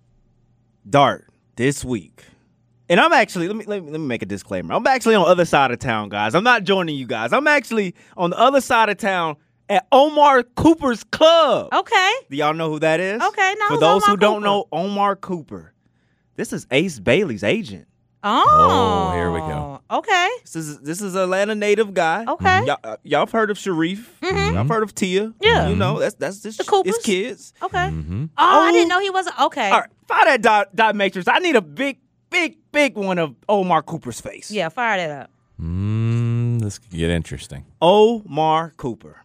dart this week, and I'm actually let me, let me let me make a disclaimer. I'm actually on the other side of town, guys. I'm not joining you guys. I'm actually on the other side of town at Omar Cooper's club. Okay. Do y'all know who that is? Okay. No. For those Omar who don't Cooper? know, Omar Cooper, this is Ace Bailey's agent. Oh. Oh, here we go. Okay. This is this is an Atlanta native guy. Okay. Y'all, uh, y'all have heard of Sharif. Mm-hmm. Y'all have heard of Tia. Yeah. You know, that's that's this, The Coopers. his kids. Okay. Mm-hmm. Oh, I didn't know he wasn't. Okay. All right, fire that dot, dot matrix. I need a big, big, big one of Omar Cooper's face. Yeah, fire that up. Mm, this could get interesting. Omar Cooper.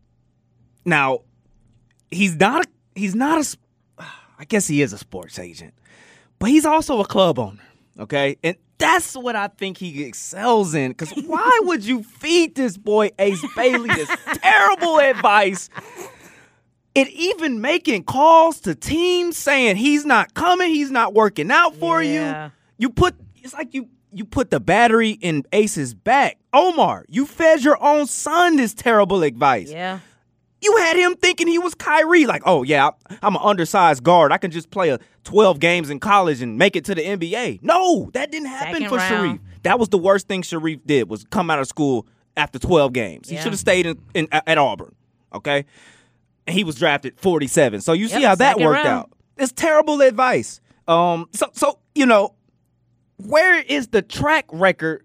Now, he's not a, he's not a, I guess he is a sports agent, but he's also a club owner, okay? And that's what I think he excels in, because why would you feed this boy Ace Bailey this terrible advice? And even making calls to teams saying he's not coming, he's not working out for Yeah. you. You put, it's like you you put the battery in Ace's back. Omar, you fed your own son this terrible advice. Yeah. You had him thinking he was Kyrie, like, oh, yeah, I'm an undersized guard. I can just play a twelve games in college and make it to the N B A. No, that didn't happen Second for round. Sharif. That was the worst thing Sharif did, was come out of school after twelve games. He Yeah. should have stayed in, in at Auburn, okay? And he was drafted forty-seven. So you Yep, see how that second worked round. out. It's terrible advice. Um, so, so you know, where is the track record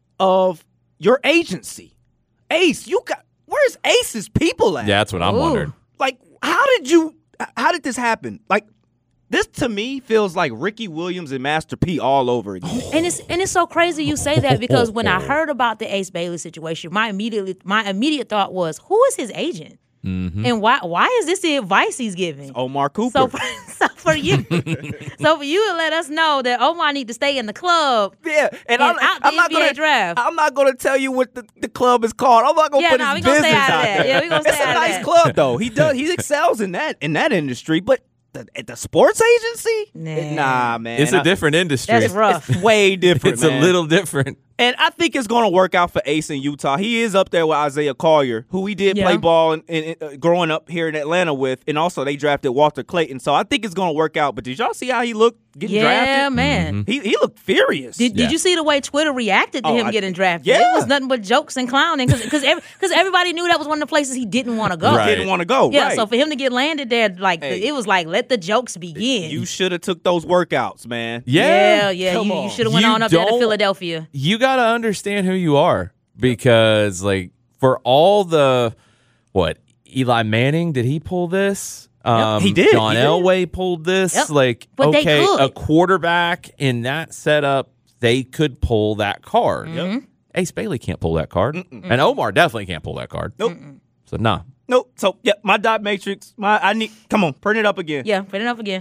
of your agency? Ace, you got, where's Ace's people at? Yeah, that's what I'm Ooh. wondering. Like, how did you, how did this happen? Like, this to me feels like Ricky Williams and Master P all over again. And it's and it's so crazy you say that, because when I heard about the Ace Bailey situation, my immediately my immediate thought was, who is his agent? Mm-hmm. And why why is this the advice he's giving? Omar Cooper. So for, so for you, so for you to let us know that Omar need to stay in the club. yeah, and, And I'm, out the I'm not N B A gonna draft. I'm not gonna tell you what the, the club is called. I'm not gonna Yeah, put no, his we gonna stay business out of out that. there. Yeah, we gonna it's stay a out of nice that. club though. He does. He excels in that in that industry, but the, at the sports agency, Nah. nah, man, It's a I- different industry. That's rough. It's way different. It's man. a little different. And I think it's going to work out for Ace in Utah. He is up there with Isaiah Collier, who he did Yeah. play ball in, in, uh, growing up here in Atlanta with. And also they drafted Walter Clayton. So I think it's going to work out. But did y'all see how he looked getting Yeah, drafted? man. He he looked furious. Did, Yeah. did you see the way Twitter reacted to Oh, him I- getting drafted? yeah. It was nothing but jokes and clowning, because because every, everybody knew that was one of the places he didn't want to go. Right. Didn't want to go. Yeah, right. so for him to get landed there, like Hey. it was like, let the jokes begin. You should have took those workouts, man. yeah, yeah. Come You, on. you should have went You on up there to don't- Philadelphia. You got to understand who you are, because like for all the what Eli Manning, did he pull this? Um, He did. John He did. Elway pulled this. Yep. Like, But they okay, could. a quarterback in that setup, they could pull that card. Mm-hmm. Ace Bailey can't pull that card. And Omar definitely can't pull that card. Nope. So, nah. Nope. So yeah, my dot matrix. My I need. Come on, print it up again. Yeah, put it up again.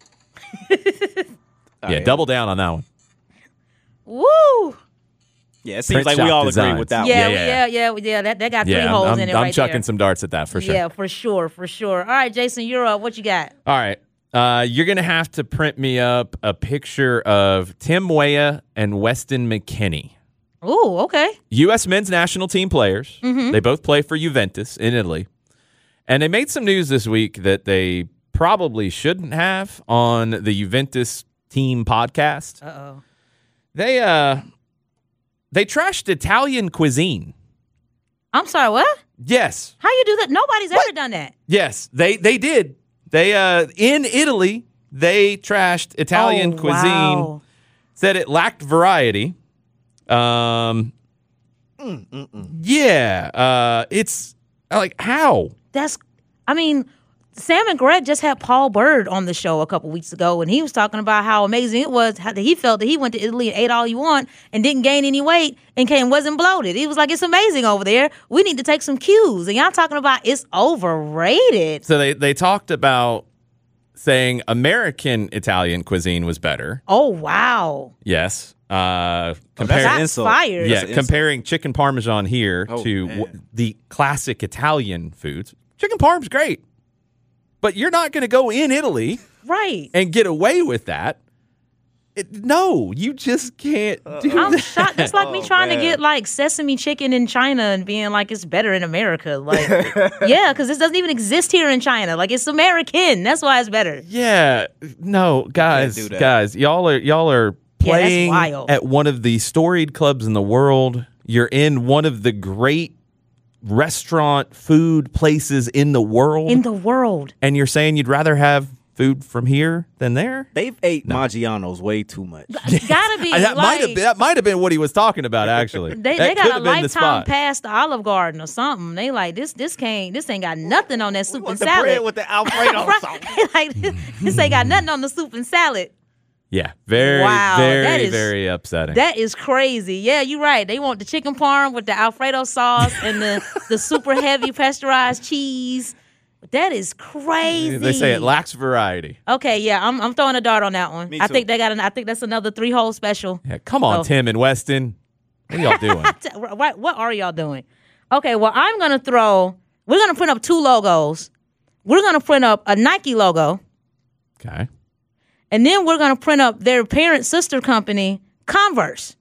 Yeah, double down on that one. Woo! Yeah, it seems Print like we shop all designs. agree with that Yeah, one. Yeah, yeah, yeah, yeah. yeah that, that got three Yeah, holes I'm, in it I'm right chucking there. some darts at that for sure. Yeah, for sure, for sure. All right, Jason, you're up. What you got? All right. Uh, you're going to have to print me up a picture of Tim Weah and Weston McKennie. Oh, okay. U S men's national team players. Mm-hmm. They both play for Juventus in Italy. And they made some news this week that they probably shouldn't have on the Juventus team podcast. Uh-oh. They uh they trashed Italian cuisine. I'm sorry, what? Yes. How you do that? Nobody's ever done that. Yes, they they did. They uh in Italy, they trashed Italian Oh, cuisine. wow. Said it lacked variety. Um Yeah, uh it's like how? That's, I mean, Sam and Greg just had Paul Bird on the show a couple weeks ago, and he was talking about how amazing it was, how that he felt that he went to Italy and ate all you want and didn't gain any weight and came wasn't bloated. He was like, it's amazing over there. We need to take some cues. And y'all talking about it's overrated. So they they talked about saying American Italian cuisine was better. Oh, wow. Yes. Uh That's compare an Shots insult. fired. yeah, That's an insult. comparing chicken parmesan here Oh, to man. w- the classic Italian foods. Chicken parm's great. But you're not going to go in Italy Right. and get away with that. It, no, you just can't do I'm that. shocked. That's like me Oh, trying man. to get like sesame chicken in China and being like it's better in America. Like, yeah, because this doesn't even exist here in China. Like, it's American. That's why it's better. Yeah, no, guys, do that. guys, y'all are y'all are Yeah, that's playing wild. at one of the storied clubs in the world. You're in one of the great restaurant food places in the world, In the world. and you're saying you'd rather have food from here than there. They've ate Maggiano's way too much. Gotta be. that might have like, been, that might have been what he was talking about. Actually, They, That they could got a have been the lifetime spot. pass to Olive Garden or something. They like this. This can't. This ain't got nothing on that soup and Want the salad. bread with the Alfredo Right. sauce. Like this, this ain't got nothing on the soup and salad. Yeah, very, Wow, very, that is- very upsetting. That is crazy. Yeah, you're right. They want the chicken parm with the Alfredo sauce and the, the super heavy pasteurized cheese. That is crazy. They say it lacks variety. Okay, yeah, I'm I'm throwing a dart on that one. Me I too. think they got an. I think that's another three hole special. Yeah, come on, Oh. Tim and Weston. What are y'all doing? What what are y'all doing? Okay, well I'm gonna throw. We're gonna print up two logos. We're gonna print up a Nike logo, Okay. and then we're gonna print up their parent sister company, Converse.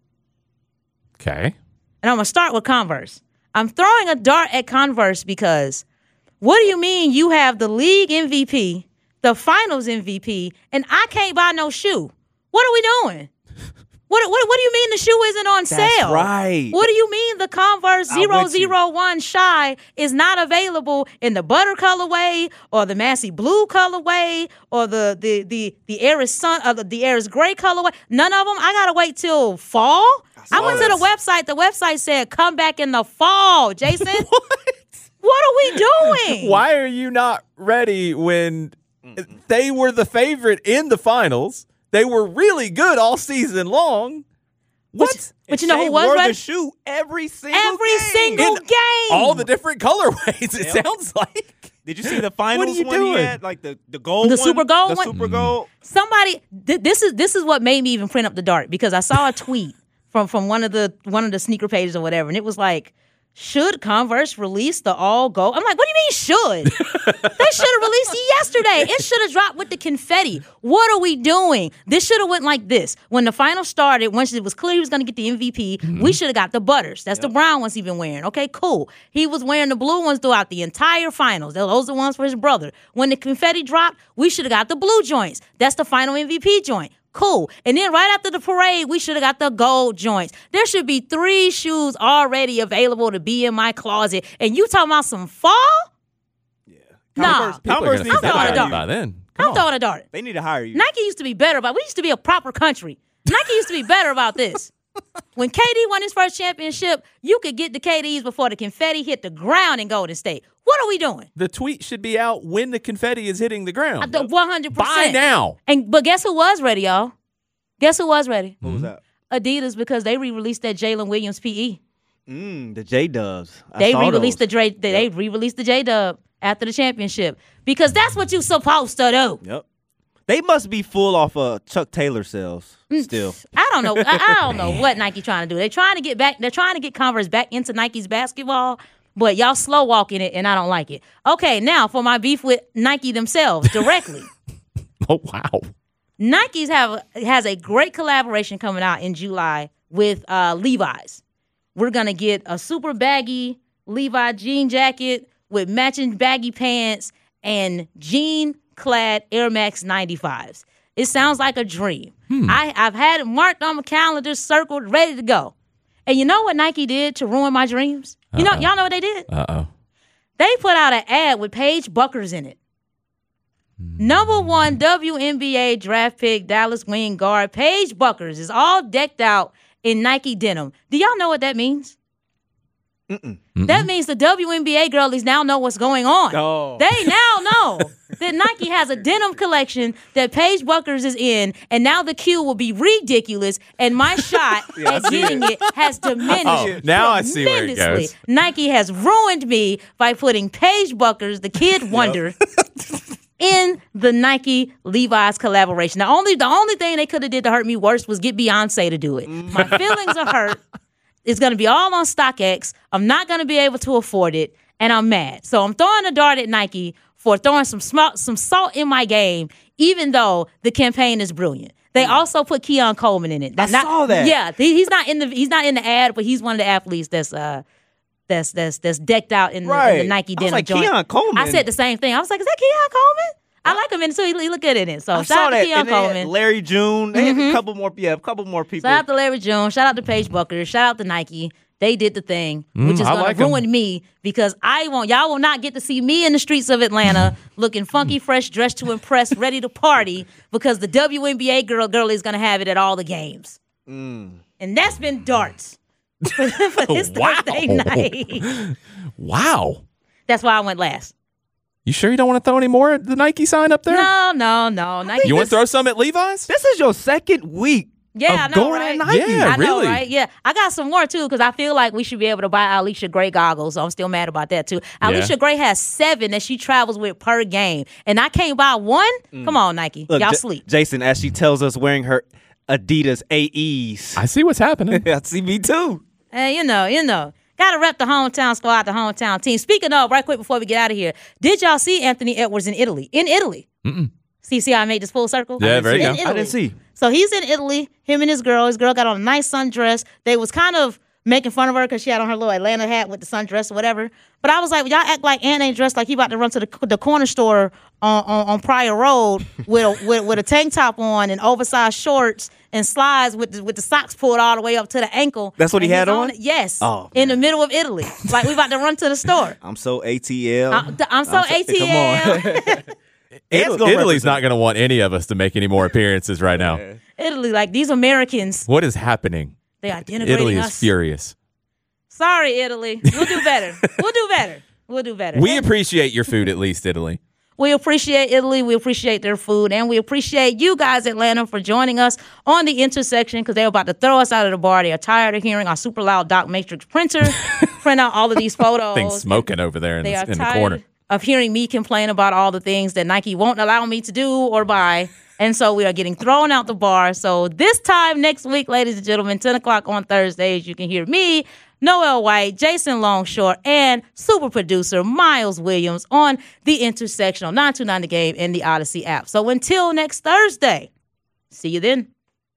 Okay. And I'm gonna start with Converse. I'm throwing a dart at Converse because what do you mean you have the league M V P, the finals M V P, and I can't buy no shoe? What are we doing? What what what do you mean the shoe isn't on That's sale? right. What do you mean the Converse I'm zero with you. zero one Shy is not available in the butter colorway or the Massey blue colorway or the the the the Aris sun uh, the, the Aris gray colorway? None of them. I gotta wait till fall. I, went to the website. The website said come back in the fall. Jason, what? What are we doing? Why are you not ready when they were the favorite in the finals? They were really good all season long. What? But you know Shea who was wore ready? the shoe every single Every game. single In game. All the different colorways, it Yep. sounds like. Did you see the finals you one doing? he had? Like the, the gold The one? super gold the one? super gold. Somebody th- this is this is what made me even print up the dart because I saw a tweet from from one of the one of the sneaker pages or whatever, and it was like, should Converse release the all gold? I'm like, what do you mean should? They should have released it yesterday. It should have dropped with the confetti. What are we doing? This should have went like this. When the final started, once it was clear he was going to get the M V P, we should have got the butters. That's the brown ones he's been wearing. Okay, cool. He was wearing the blue ones throughout the entire finals. Those are the ones for his brother. When the confetti dropped, we should have got the blue joints. That's the final M V P joint. Cool. And then right after the parade, we should have got the gold joints. There should be three shoes already available to be in my closet. And you talking about some fall? Yeah. Nah. Converse, People are Converse gonna needs I'm to think throwing hire a about dart. it you. by then. Come I'm on. throwing a dart. They need to hire you. Nike used to be better about. We used to be a proper country. Nike used to be better about this. When K D won his first championship, you could get the K Ds before the confetti hit the ground in Golden State. What are we doing? The tweet should be out when the confetti is hitting the ground. The one hundred percent. By now. And But guess who was ready, y'all? Guess who was ready? What was that? Adidas, because they re-released that Jalen Williams P E. Mm, the J-Dubs. I They saw re-released those. the Dre, they Yep. re-released the J-Dub after the championship because that's what you supposed to do. Yep. They must be full off of Chuck Taylor sales still. I don't know. I, I don't know what Nike trying to do. They're trying to get back. They're trying to get Converse back into Nike's basketball, but y'all slow walking it, and I don't like it. Okay, now for my beef with Nike themselves directly. Oh, wow. Nike's have has a great collaboration coming out in July with uh, Levi's. We're gonna get a super baggy Levi jean jacket with matching baggy pants and jean-clad Air Max ninety-fives. It sounds like a dream. Hmm. I, I've had it marked on my calendar, circled, ready to go. And you know what Nike did to ruin my dreams? You Uh-oh. know, y'all know what they did? Uh-oh. They put out an ad with Paige Buckers in it. Number one W N B A draft pick, Dallas wing guard, Paige Buckers is all decked out in Nike denim. Do y'all know what that means? Mm-mm. That means the W N B A girlies now know what's going on. Oh. They now know that Nike has a denim collection that Paige Buckers is in, and now the queue will be ridiculous, and my shot Yeah, I at see getting it. it has diminished Oh, now I see where it tremendously. goes. Nike has ruined me by putting Paige Buckers, the kid wonder, in the Nike Levi's collaboration. The only the only thing they could have did to hurt me worse was get Beyonce to do it. My feelings are hurt. It's going to be all on StockX. I'm not going to be able to afford it, and I'm mad. So I'm throwing a dart at Nike for throwing some sm- some salt in my game, even though the campaign is brilliant. They also put Keon Coleman in it. I Not- saw that. Yeah, he- he's not in the he's not in the ad, but he's one of the athletes that's uh that's that's that's decked out in the, in Right. the Nike I was denim like, joint. Keon Coleman. I said the same thing. I was like, is that Keon Coleman? I like him in it, so he, he look good in it. So I shout saw out to that. Keon And they had Coleman. Larry June. They Mhm. had a couple more. Yeah, a couple more people. Shout out to Larry June. Shout out to Paige Bucker. Shout out to Nike. They did the thing, Mm, which is I going like to 'em. ruin me because I won't. Y'all will not get to see me in the streets of Atlanta looking funky, fresh, dressed to impress, ready to party because the W N B A girl girl is going to have it at all the games. Mm. And that's been darts for, for this Wow. Thursday night. Wow. That's why I went last. You sure you don't want to throw any more at the Nike sign up there? No, no, no. Nike. You want to throw some at Levi's? This is your second week Yeah, of I know, going right? at Nike. Yeah, I know, really? right? Yeah, I got some more too because I feel like we should be able to buy Alicia Gray goggles. So I'm still mad about that too. Yeah. Alicia Gray has seven that she travels with per game, and I can't buy one. Come on, Nike, Look, y'all J- sleep. Jason, as she tells us wearing her Adidas A Es. I see what's happening. I see me too. Hey, you know, you know, gotta rep the hometown squad, the hometown team. Speaking of, right quick before we get out of here, did y'all see Anthony Edwards in Italy? In Italy. Mm-mm. See, see, how I made this full circle. Yeah, there you In go. Italy. I didn't see. So he's in Italy, him and his girl. His girl got on a nice sundress. They was kind of making fun of her because she had on her little Atlanta hat with the sundress or whatever. But I was like, y'all act like Ann ain't dressed like he about to run to the, the corner store on, on, on Pryor Road with a, with, with a tank top on and oversized shorts and slides with the, with the socks pulled all the way up to the ankle. That's what he And had he's on? Yes. Oh, in the middle of Italy. Like we about to run to the store. I'm so A T L. I'm, I'm so A T L. Come on. Ed's Italy, gonna Italy's represent. not going to want any of us to make any more appearances right now. Italy, like these Americans, What is happening? they are denigrating Italy is us. furious. Sorry, Italy. We'll do better. We'll do better. We'll do better. We appreciate your food, at least, Italy. We appreciate Italy. We appreciate their food. And we appreciate you guys, Atlanta, for joining us on the intersection because they're about to throw us out of the bar. They are tired of hearing our super loud Doc Matrix printer print out all of these photos. Things smoking over there in, They the, are in the tired corner. of hearing me complain about all the things that Nike won't allow me to do or buy. And so we are getting thrown out the bar. So this time next week, ladies and gentlemen, ten o'clock on Thursdays, you can hear me, Noel White, Jason Longshore, and super producer Miles Williams on The Intersection on nine two nine The Game and the Odyssey app. So until next Thursday, see you then.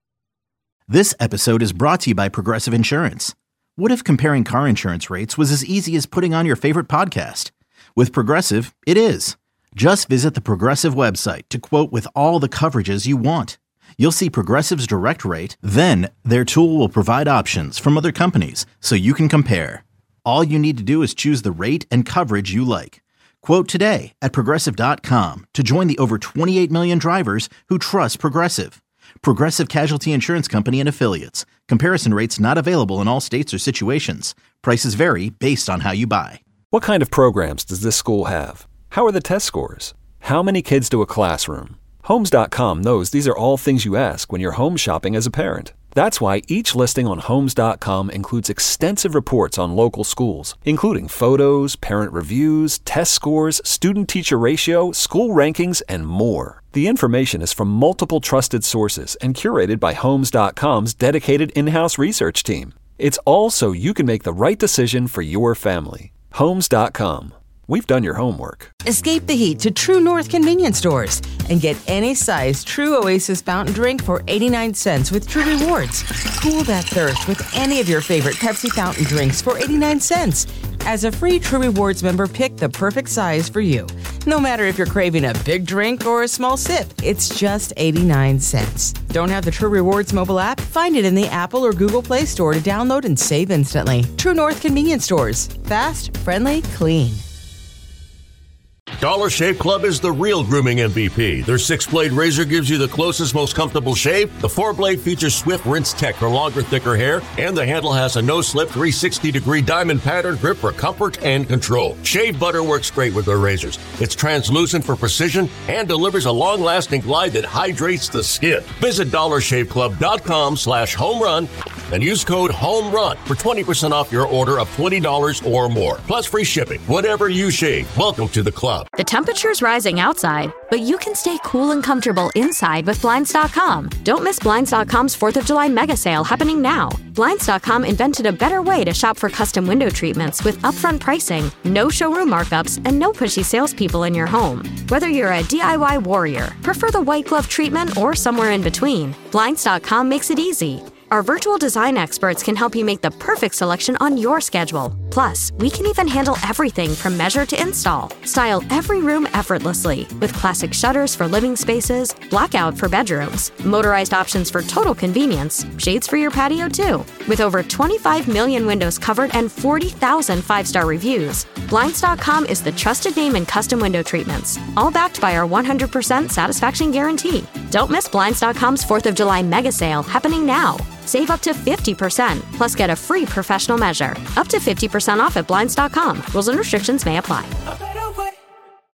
This episode is brought to you by Progressive Insurance. What if comparing car insurance rates was as easy as putting on your favorite podcast? With Progressive, it is. Just visit the Progressive website to quote with all the coverages you want. You'll see Progressive's direct rate, then their tool will provide options from other companies so you can compare. All you need to do is choose the rate and coverage you like. Quote today at Progressive dot com to join the over twenty-eight million drivers who trust Progressive. Progressive Casualty Insurance Company and Affiliates. Comparison rates not available in all states or situations. Prices vary based on how you buy. What kind of programs does this school have? How are the test scores? How many kids do a classroom? Homes dot com knows these are all things you ask when you're home shopping as a parent. That's why each listing on Homes dot com includes extensive reports on local schools, including photos, parent reviews, test scores, student-teacher ratio, school rankings, and more. The information is from multiple trusted sources and curated by Homes dot com's dedicated in-house research team. It's all so you can make the right decision for your family. Homes dot com. We've done your homework. Escape the heat to True North convenience stores and get any size True Oasis fountain drink for eighty-nine cents with True Rewards. Cool that thirst with any of your favorite Pepsi fountain drinks for eighty-nine cents. As a free True Rewards member, pick the perfect size for you. No matter if you're craving a big drink or a small sip, it's just eighty-nine cents. Don't have the True Rewards mobile app? Find it in the Apple or Google Play Store to download and save instantly. True North convenience stores. Fast, friendly, clean. Dollar Shave Club is the real grooming M V P. Their six-blade razor gives you the closest, most comfortable shave. The four-blade features Swift Rinse Tech for longer, thicker hair. And the handle has a no-slip three hundred sixty degree diamond pattern grip for comfort and control. Shave butter works great with their razors. It's translucent for precision and delivers a long-lasting glide that hydrates the skin. Visit dollar shave club dot com slash home run and use code HOMERUN for twenty percent off your order of twenty dollars or more. Plus free shipping. Whatever you shave, welcome to the club. The temperature's rising outside, but you can stay cool and comfortable inside with Blinds dot com. Don't miss Blinds dot com's fourth of July mega sale happening now. Blinds dot com invented a better way to shop for custom window treatments with upfront pricing, no showroom markups, and no pushy salespeople in your home. Whether you're a D I Y warrior, prefer the white glove treatment, or somewhere in between, Blinds dot com makes it easy. Our virtual design experts can help you make the perfect selection on your schedule. Plus, we can even handle everything from measure to install. Style every room effortlessly with classic shutters for living spaces, blackout for bedrooms, motorized options for total convenience, shades for your patio too. With over twenty-five million windows covered and forty thousand five-star reviews, Blinds dot com is the trusted name in custom window treatments, all backed by our one hundred percent satisfaction guarantee. Don't miss Blinds dot com's fourth of July mega sale happening now. Save up to fifty percent, plus get a free professional measure. Up to fifty percent off at Blinds dot com. Rules and restrictions may apply.